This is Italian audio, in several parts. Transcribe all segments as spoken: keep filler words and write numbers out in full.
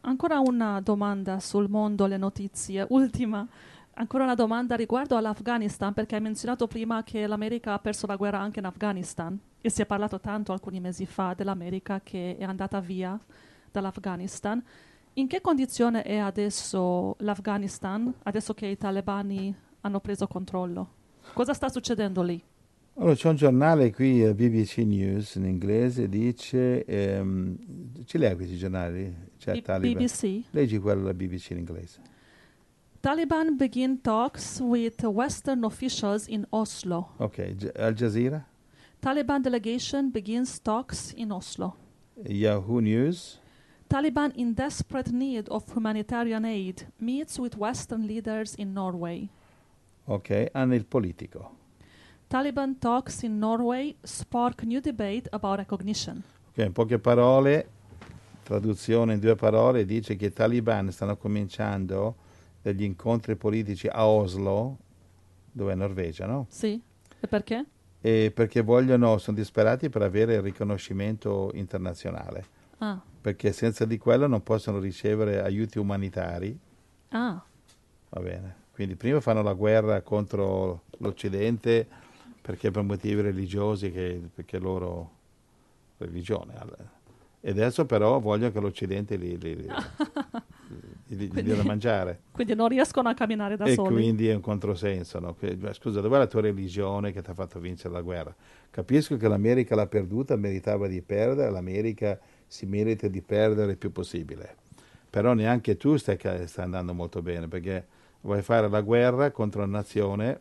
ancora una domanda sul mondo, le notizie. Ultima, ancora una domanda riguardo all'Afghanistan, perché hai menzionato prima che l'America ha perso la guerra anche in Afghanistan e si è parlato tanto alcuni mesi fa dell'America che è andata via dall'Afghanistan. In che condizione è adesso l'Afghanistan, adesso che i talebani hanno preso controllo? Cosa sta succedendo lì? Allora, c'è un giornale qui, eh, B B C News in inglese, dice, ehm, ce li hai questi giornali? C'è B- Taliban. BBC. Leggi quello della B B C in inglese. Taliban begin talks with Western officials in Oslo. Ok, Gi- Al Jazeera, Taliban delegation begins talks in Oslo. Yahoo News, Taliban in desperate need of humanitarian aid meets with Western leaders in Norway. ok, hanno il Politico. Taliban talks in Norway spark new debate about recognition. Ok, in poche parole, traduzione in due parole, dice che i talibani stanno cominciando degli incontri politici a Oslo, dove è Norvegia, no? Sì. E perché? E perché vogliono, sono disperati per avere il riconoscimento internazionale, Ah. perché senza di quello non possono ricevere aiuti umanitari, Ah. va bene. Quindi prima fanno la guerra contro l'Occidente perché per motivi religiosi, che, perché loro religione. E adesso però vogliono che l'Occidente li, li, li, gli, gli Quindi- dia da mangiare. Quindi non riescono a camminare da E soli. quindi è un controsenso, no? Che- beh, scusa, dov'è la tua religione che ti ha fatto vincere la guerra? Capisco che l'America l'ha perduta, meritava di perdere, l'America si merita di perdere il più possibile. Però neanche tu stai, ca- stai andando molto bene, perché vuoi fare la guerra contro una nazione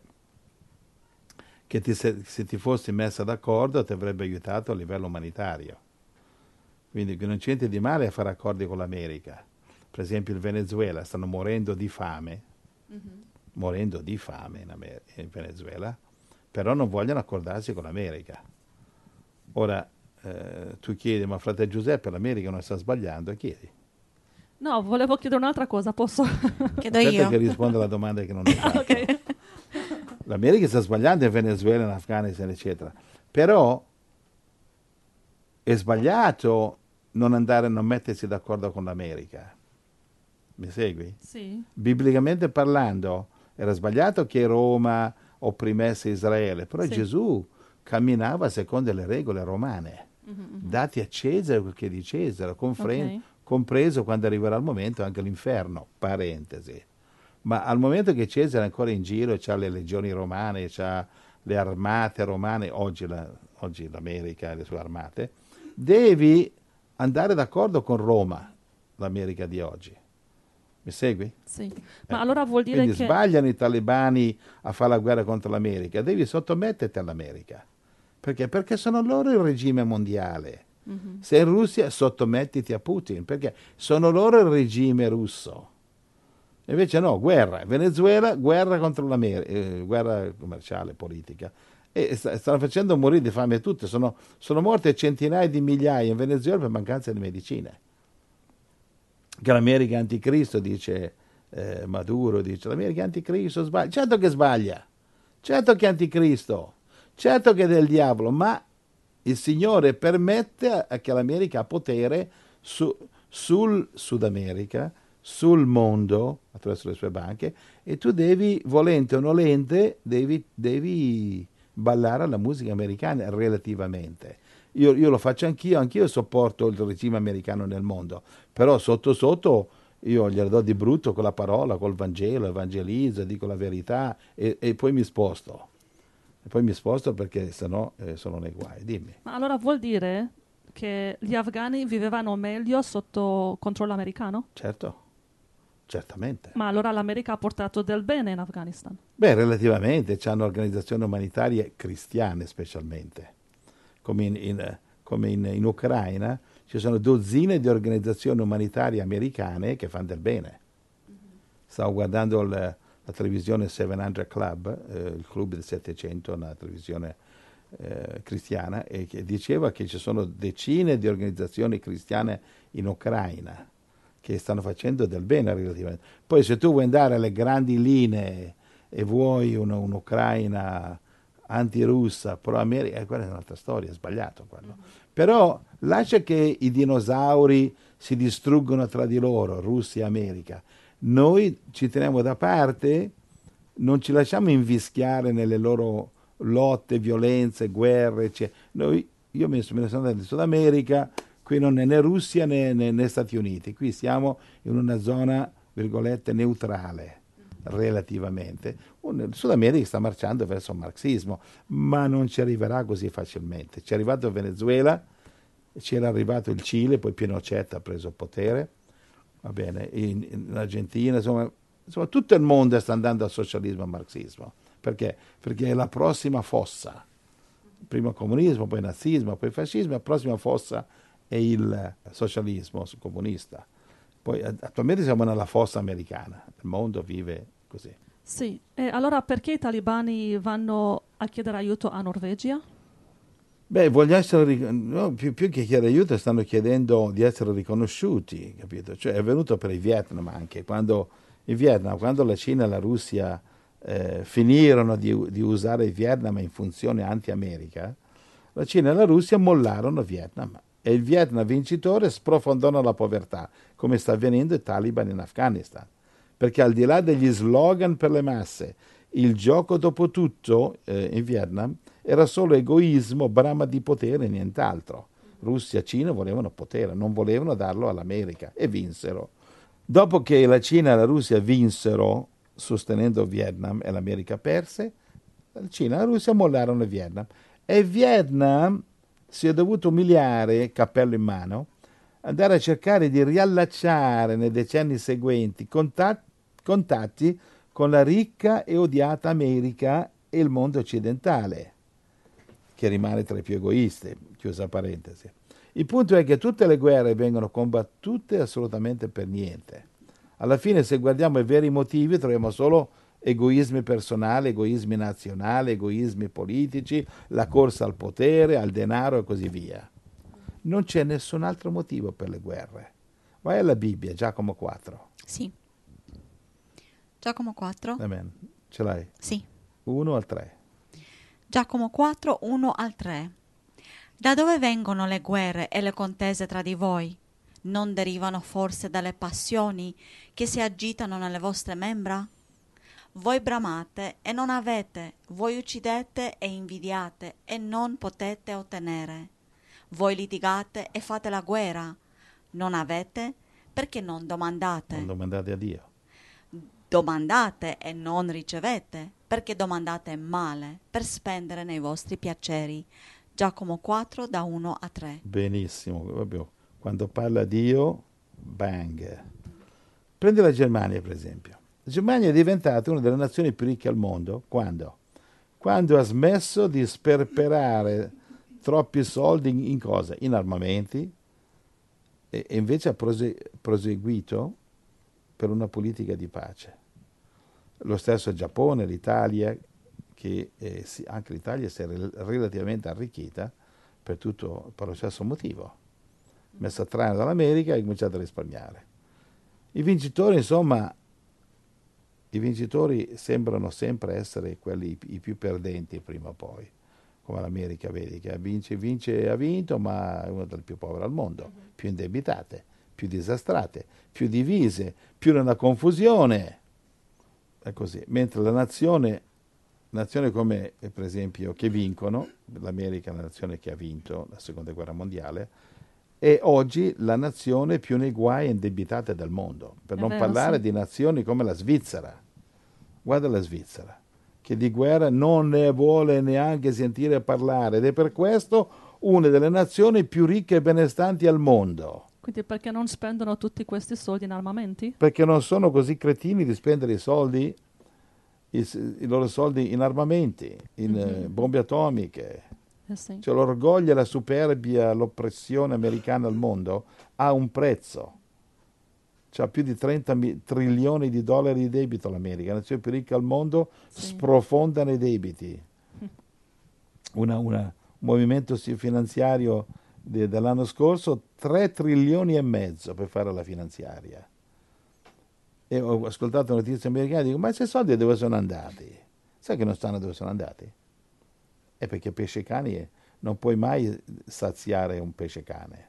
che ti, se, se ti fossi messa d'accordo ti avrebbe aiutato a livello umanitario. Quindi non c'è niente di male a fare accordi con l'America. Per esempio il Venezuela, stanno morendo di fame, Mhm. morendo di fame in, Amer- in Venezuela, però non vogliono accordarsi con l'America. Ora, eh, tu chiedi, ma frate Giuseppe, l'America non sta sbagliando? E chiedi. No, volevo chiedere un'altra cosa, posso? Chiedo Aspetta io. che rispondo alla domanda che non hai fatto. Ok. L'America sta sbagliando in Venezuela, in Afghanistan, eccetera. Però è sbagliato non andare, non mettersi d'accordo con l'America. Mi segui? Sì. Biblicamente parlando, era sbagliato che Roma opprimesse Israele, però Sì. Gesù camminava secondo le regole romane. Mhm, Dati a Cesare quel che è di Cesare, confre- Ok. compreso quando arriverà il momento anche l'inferno, parentesi. Ma al momento che Cesare è ancora in giro, c'ha le legioni romane, c'ha le armate romane, oggi, la- oggi l'America e le sue armate, devi andare d'accordo con Roma, l'America di oggi. Mi segui? Sì. Ma Ecco. allora vuol dire Quindi che... sbagliano i talebani a fare la guerra contro l'America, devi sottometterti all'America. Perché? Perché sono loro il regime mondiale. Mhm. Se in Russia, sottomettiti a Putin, perché sono loro il regime russo. Invece no, guerra. Venezuela, guerra contro l'America, eh, guerra commerciale, politica. E sta- stanno facendo morire di fame tutte. Sono, sono morte centinaia di migliaia in Venezuela per mancanza di medicine. Che l'America è anticristo, dice eh, Maduro, dice l'America è anticristo, sbaglia. Certo che sbaglia, certo che è anticristo, certo che è del diavolo, ma il Signore permette a, a che l'America ha potere su, sul Sud America, sul mondo, attraverso le sue banche, e tu devi, volente o nolente, devi, devi ballare alla musica americana relativamente. Io, io lo faccio anch'io, anch'io sopporto il regime americano nel mondo, però sotto sotto io glielo do di brutto con la parola, col Vangelo, evangelizzo, dico la verità e, e poi mi sposto. E poi mi sposto perché sennò eh, sono nei guai. Dimmi. Ma allora vuol dire che gli afghani vivevano meglio sotto controllo americano? Certo, certamente. Ma allora l'America ha portato del bene in Afghanistan? Beh, relativamente, hanno organizzazioni umanitarie cristiane specialmente, come in, in- come in, in Ucraina ci sono dozzine di organizzazioni umanitarie americane che fanno del bene. Stavo guardando il- la televisione settecento Club, eh, il club del settecento, una televisione eh, cristiana, e che diceva che ci sono decine di organizzazioni cristiane in Ucraina che stanno facendo del bene relativamente. Poi se tu vuoi andare alle grandi linee e vuoi un- un'Ucraina antirussa, pro-America, eh, quella è un'altra storia, è sbagliato quello. Però lascia che i dinosauri si distruggono tra di loro, Russia e America. Noi ci teniamo da parte, non ci lasciamo invischiare nelle loro lotte, violenze, guerre, eccetera. Noi, io me ne sono andato in Sud America, qui non è né Russia né, né, né Stati Uniti, qui siamo in una zona, virgolette, neutrale relativamente. Il Sud America sta marciando verso il marxismo, ma non ci arriverà così facilmente. Ci è arrivato il Venezuela, ci era arrivato il Cile, poi Pinochet ha preso il potere, va bene, in, in Argentina, insomma, insomma tutto il mondo sta andando al socialismo e al marxismo. Perché? Perché è la prossima fossa. Prima il comunismo, poi il nazismo, poi il fascismo, la prossima fossa è il socialismo comunista. Poi attualmente siamo nella fossa americana, il mondo vive così. Sì, e allora perché i talibani vanno a chiedere aiuto a Norvegia? Beh, voglio essere, no, più, più che chiedere aiuto stanno chiedendo di essere riconosciuti, capito? Cioè è venuto per il Vietnam anche, quando il Vietnam, quando la Cina e la Russia eh, finirono di, di usare il Vietnam in funzione anti-America, la Cina e la Russia mollarono Vietnam. E il Vietnam vincitore sprofondò nella povertà, come sta avvenendo ai Taliban in Afghanistan. Perché al di là degli slogan per le masse, il gioco dopo tutto eh, in Vietnam era solo egoismo, brama di potere e nient'altro. Russia e Cina volevano potere, non volevano darlo all'America e vinsero. Dopo che la Cina e la Russia vinsero, sostenendo Vietnam e l'America perse, la Cina e la Russia mollarono il Vietnam. E Vietnam si è dovuto umiliare, cappello in mano, andare a cercare di riallacciare nei decenni seguenti contatti, contatti con la ricca e odiata America e il mondo occidentale, che rimane tra i più egoisti, chiusa parentesi. Il punto è che tutte le guerre vengono combattute assolutamente per niente. Alla fine, se guardiamo i veri motivi, troviamo solo egoismi personali, egoismi nazionali, egoismi politici, la corsa al potere, al denaro e così via. Non c'è nessun altro motivo per le guerre. Vai alla Bibbia, Giacomo quattro. Sì. Giacomo quattro? Amen. Ce l'hai? Sì. uno al tre. Giacomo quattro, uno al tre. Da dove vengono le guerre e le contese tra di voi? Non derivano forse dalle passioni che si agitano nelle vostre membra? Voi bramate e non avete, voi uccidete e invidiate e non potete ottenere. Voi litigate e fate la guerra, non avete perché non domandate. Non domandate a Dio. Domandate e non ricevete perché domandate male per spendere nei vostri piaceri. Giacomo quattro da uno a tre. Benissimo, proprio quando parla Dio, bang. Prendi la Germania per esempio. La Germania è diventata una delle nazioni più ricche al mondo. Quando? Quando ha smesso di sperperare troppi soldi in, in cosa? In armamenti, e, e invece ha prose, proseguito per una politica di pace. Lo stesso Giappone, l'Italia, che eh, si, anche l'Italia si è re, relativamente arricchita per tutto per lo stesso motivo. Messa a traino dall'America e ha cominciato a risparmiare. I vincitori, insomma, i vincitori sembrano sempre essere quelli i più perdenti prima o poi, come l'America, vedi, che vince, vince e ha vinto, ma è una delle più povere al mondo, uh-huh. più indebitate, più disastrate, più divise, più nella confusione. È così. Mentre la nazione, nazioni come per esempio che vincono, l'America è la nazione che ha vinto la seconda guerra mondiale, è oggi la nazione più nei guai e indebitata del mondo, per è non vero, parlare sì. di nazioni come la Svizzera. Guarda la Svizzera, che di guerra non ne vuole neanche sentire parlare, ed è per questo una delle nazioni più ricche e benestanti al mondo. Quindi perché non spendono tutti questi soldi in armamenti? Perché non sono così cretini di spendere i soldi, i, i loro soldi in armamenti, in Mm-hmm. eh, bombe atomiche. Eh sì. Cioè l'orgoglio, la superbia, l'oppressione americana al mondo ha un prezzo. C'ha più di trenta mi- trilioni di dollari di debito l'America, la nazione più ricca al mondo, Sì. sprofonda nei debiti. Una, una, un movimento finanziario de, dell'anno scorso, tre trilioni e mezzo per fare la finanziaria. E ho ascoltato notizie americane e dico, ma questi soldi dove sono andati? Sai che non stanno dove sono andati? È perché pesce cani non puoi mai saziare un pesce cane.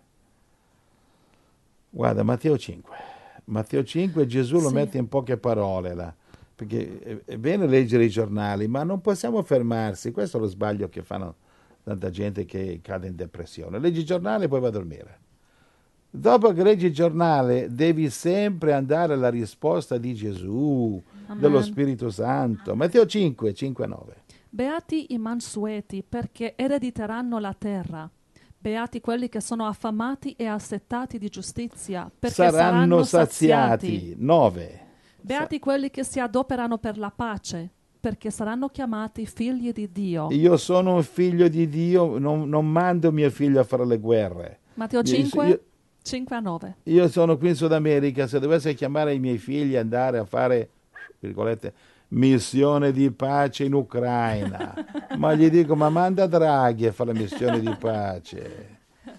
Guarda, Matteo cinque. Matteo cinque Gesù lo Sì. mette in poche parole là, perché è, è bene leggere i giornali, ma non possiamo fermarsi. Questo è lo sbaglio che fanno tanta gente che cade in depressione. Leggi il giornale e poi va a dormire. Dopo che leggi il giornale devi sempre andare alla risposta di Gesù, Amen. dello Spirito Santo. Matteo cinque, cinque a nove. Beati i mansueti, perché erediteranno la terra. Beati quelli che sono affamati e assetati di giustizia, perché Saranno saranno saziati. saziati. nove. Beati quelli che si adoperano per la pace, perché saranno chiamati figli di Dio. Io sono un figlio di Dio, non, non mando mio figlio a fare le guerre. Matteo Io- cinque, io- cinque a nove. Io sono qui in Sud America, se dovessi chiamare i miei figli e andare a fare, virgolette, missione di pace in Ucraina, ma gli dico, ma manda Draghi a fare la missione di pace.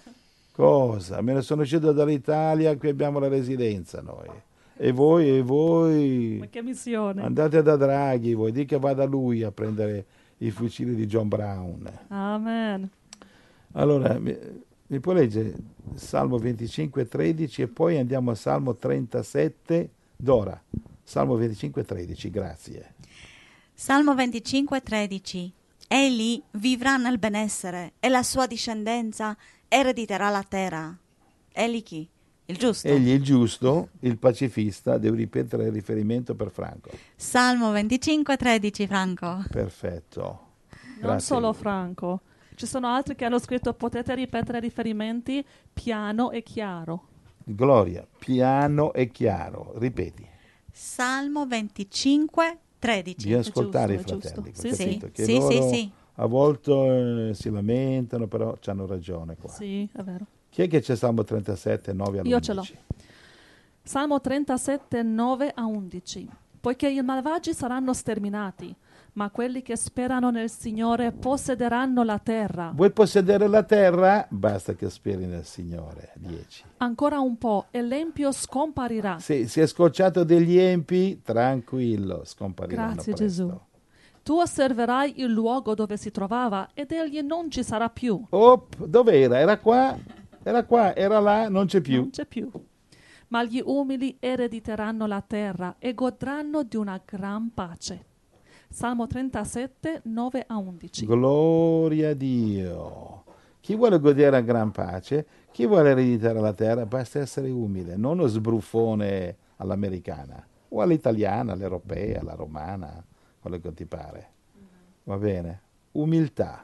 Cosa? Me ne sono uscito dall'Italia, qui abbiamo la residenza noi. E voi, e Ma voi, che missione. andate da Draghi, voi, di che vada lui a prendere i fucili di John Brown. Amen. Allora, mi, mi può leggere Salmo venticinque, tredici e poi andiamo a Salmo trentasette, Dora. Salmo venticinque, tredici, grazie. Salmo venticinque, tredici. Egli vivrà nel benessere e la sua discendenza erediterà la terra. Egli chi? Il giusto. Egli il giusto, il pacifista, devo ripetere il riferimento per Franco. Salmo venticinque, tredici, Franco. Perfetto. Non Grazie. solo Franco. Ci sono altri che hanno scritto, potete ripetere i riferimenti, piano e chiaro. Gloria, piano e chiaro, ripeti. Salmo venticinque, tredici. Bisogna ascoltare giusto, i è fratelli, giusto. ho Sì, capito? sì. Che Sì, loro sì, sì. a volte eh, si lamentano, però hanno ragione qua. Sì, è vero. Chi è che c'è Salmo trentasette, nove a Io ce l'ho. undici? Salmo trentasette, nove a undici. Poiché i malvagi saranno sterminati, ma quelli che sperano nel Signore possederanno la terra. Vuoi possedere la terra? Basta che speri nel Signore. dieci. Ancora un po' e l'empio scomparirà. Se si è scocciato degli empi, tranquillo, scompariranno Grazie, presto. Gesù. Tu osserverai il luogo dove si trovava ed egli non ci sarà più. Op, dov'era? Era qua, era qua, era là, non c'è più. Non c'è più. Ma gli umili erediteranno la terra e godranno di una gran pace. Salmo trentasette, nove a undici. Gloria a Dio. Chi vuole godere a gran pace, chi vuole ereditare la terra, basta essere umile, non uno sbruffone all'americana, o all'italiana, all'europea, alla romana, quello che ti pare. Va bene? Umiltà.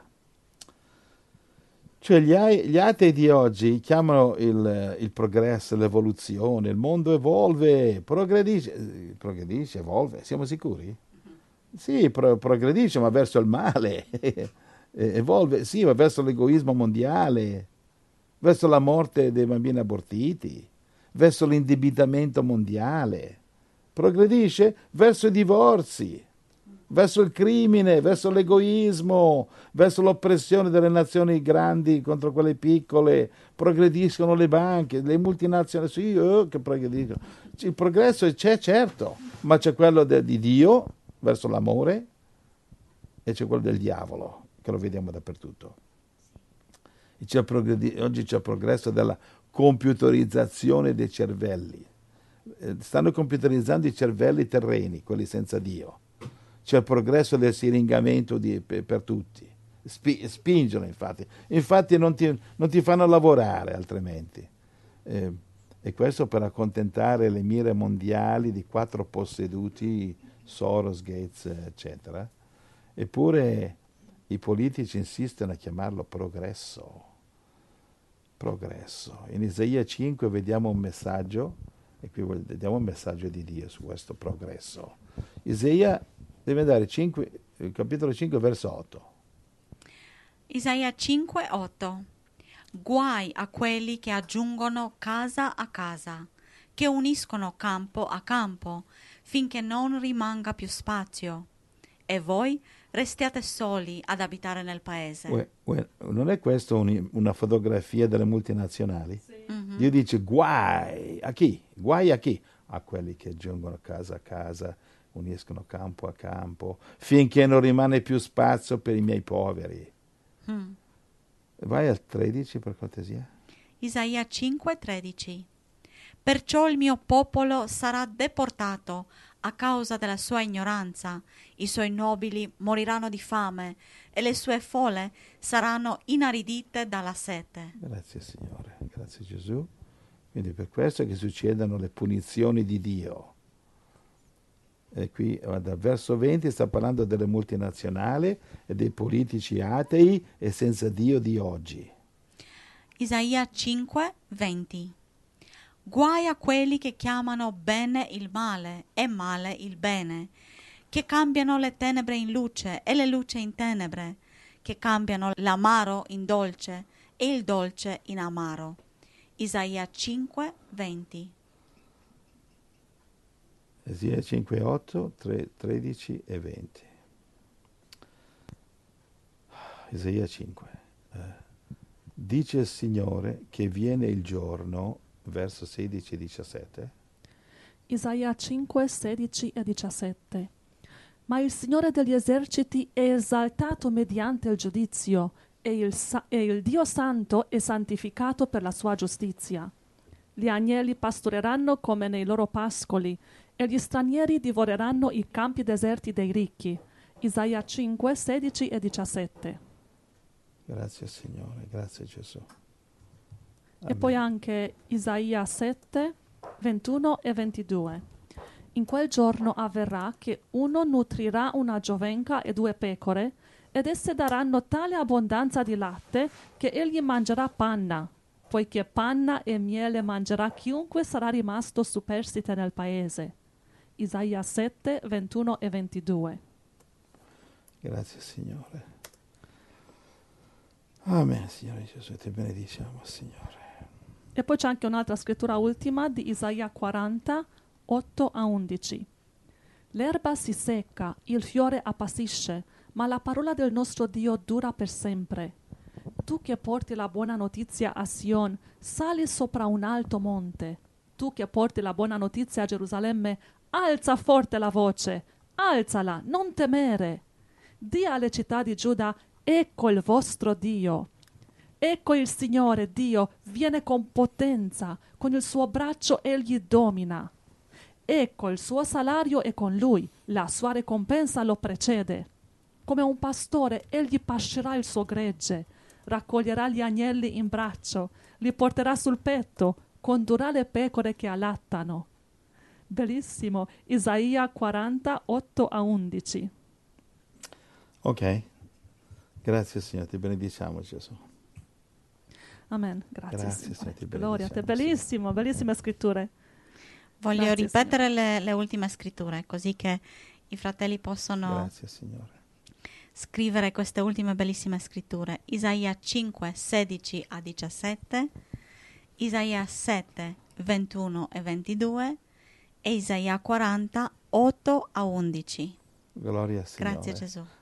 Cioè gli, a- gli atei di oggi chiamano il, il progresso, l'evoluzione, il mondo evolve, progredisce, eh, progredisce, evolve, siamo sicuri? Sì, pro- progredisce, ma verso il male, Eh, evolve, sì, ma verso l'egoismo mondiale, verso la morte dei bambini abortiti, verso l'indebitamento mondiale, progredisce verso i divorzi, verso il crimine, verso l'egoismo, verso l'oppressione delle nazioni grandi contro quelle piccole, progrediscono le banche, le multinazionali, sì, oh, che progrediscono. Il progresso c'è, certo, ma c'è quello de- di Dio verso l'amore e c'è quello del diavolo, che lo vediamo dappertutto. E c'è il progredi- oggi c'è il progresso della computerizzazione dei cervelli. Eh, Stanno computerizzando i cervelli terreni, quelli senza Dio. C'è il progresso del siringamento di- per, per tutti. Spi- spingono infatti. Infatti non ti, non ti fanno lavorare altrimenti. Eh, e questo per accontentare le mire mondiali di quattro posseduti, Soros, Gates, eccetera. Eppure i politici insistono a chiamarlo progresso. Progresso. In Isaia cinque vediamo un messaggio, e qui vediamo un messaggio di Dio su questo progresso. Isaia deve andare cinque, capitolo cinque, verso otto. Isaia cinque, otto. Guai a quelli che aggiungono casa a casa, che uniscono campo a campo, finché non rimanga più spazio. E voi restiate soli ad abitare nel paese. Uè, uè, non è questa un- una fotografia delle multinazionali? Mhm. Dio dice guai a chi? Guai a chi? A quelli che giungono casa a casa, uniscono campo a campo, finché non rimane più spazio per i miei poveri. Mm. Vai al tredici per cortesia. Isaia cinque tredici. Perciò il mio popolo sarà deportato a causa della sua ignoranza, i suoi nobili moriranno di fame e le sue folle saranno inaridite dalla sete. Grazie Signore, grazie Gesù. Quindi per questo che succedono le punizioni di Dio. E qui dal verso venti sta parlando delle multinazionali e dei politici atei e senza Dio di oggi. Isaia cinque venti. Guai a quelli che chiamano bene il male e male il bene, che cambiano le tenebre in luce e le luci in tenebre, che cambiano l'amaro in dolce e il dolce in amaro. Isaia cinque venti. Isaia cinque otto, tredici e venti. Isaia cinque. Eh. Dice il Signore che viene il giorno, verso sedici e diciassette. Isaia cinque, sedici e diciassette. Ma il Signore degli eserciti è esaltato mediante il giudizio, e il, sa- e il Dio Santo è santificato per la sua giustizia. Gli agnelli pastoreranno come nei loro pascoli, e gli stranieri divoreranno i campi deserti dei ricchi. Isaia cinque, sedici e diciassette. Grazie Signore, grazie Gesù. E poi anche Isaia sette, ventuno e ventidue. In quel giorno avverrà che uno nutrirà una giovenca e due pecore, ed esse daranno tale abbondanza di latte che egli mangerà panna, poiché panna e miele mangerà chiunque sarà rimasto superstite nel paese. Isaia sette, ventuno e ventidue. Grazie Signore. Amen, Signore Gesù, ti benediciamo, Signore. E poi c'è anche un'altra scrittura ultima di Isaia quaranta, otto a undici. L'erba si secca, il fiore appassisce, ma la parola del nostro Dio dura per sempre. Tu che porti la buona notizia a Sion, sali sopra un alto monte. Tu che porti la buona notizia a Gerusalemme, alza forte la voce, alzala, non temere. Dì alle città di Giuda, ecco il vostro Dio. Ecco il Signore Dio viene con potenza, con il suo braccio egli domina. Ecco il suo salario è con lui, la sua ricompensa lo precede. Come un pastore egli pascerà il suo gregge, raccoglierà gli agnelli in braccio, li porterà sul petto, condurrà le pecore che allattano. Bellissimo, Isaia quaranta, otto a undici. Ok, grazie Signore, ti benediciamo Gesù. Amen, grazie, Grazie, Signore. Signore, ti Gloria a te, benediciamo, bellissimo, bellissime scritture. Voglio Grazie, ripetere le, le ultime scritture, così che i fratelli possono Grazie Signore. scrivere queste ultime bellissime scritture. Isaia cinque, sedici a diciassette, Isaia sette, ventuno e ventidue e Isaia quaranta, otto a undici. Gloria al Signore. Grazie Gesù.